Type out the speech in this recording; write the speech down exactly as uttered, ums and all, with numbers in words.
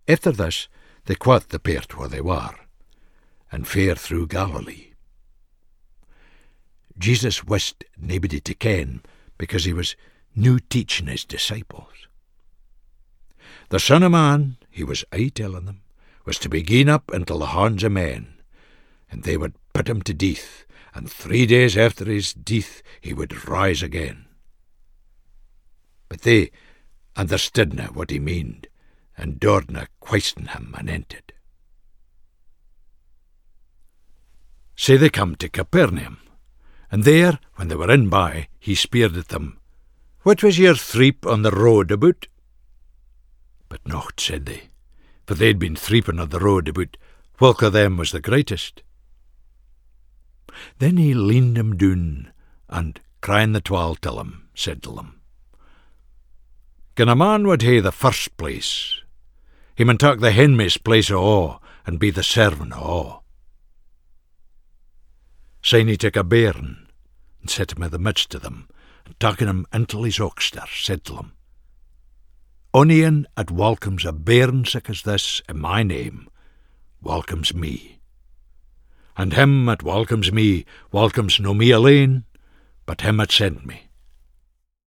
After this, they quit the port where they were, and fared through Galilee. Jesus wished nobody to ken, because he was new teaching his disciples. The Son of Man, he was aye telling them, was to be given up into the hands of men, and they would put him to death, and three days after his death he would rise again. But they understudna what he meaned, and dauredna question him anented. So they come to Capernaum, and there, when they were in by, he speered at them, What was your threep on the road about? But nought, said they, for they'd been threeping on the road about whilk of them was the greatest. Then he leaned him down, and, crying the twelve till him, said to them, Gin a man would hae the first place, he mun tak the hindmost place o' all, and be the servant o' all. Syne he took a bairn, and set him in the midst of them, and taking him into his oxter, said to him, Onyone at welcomes a bairn sic as this in my name, welcomes me. And him at welcomes me, welcomes no me alone, but him that sent me.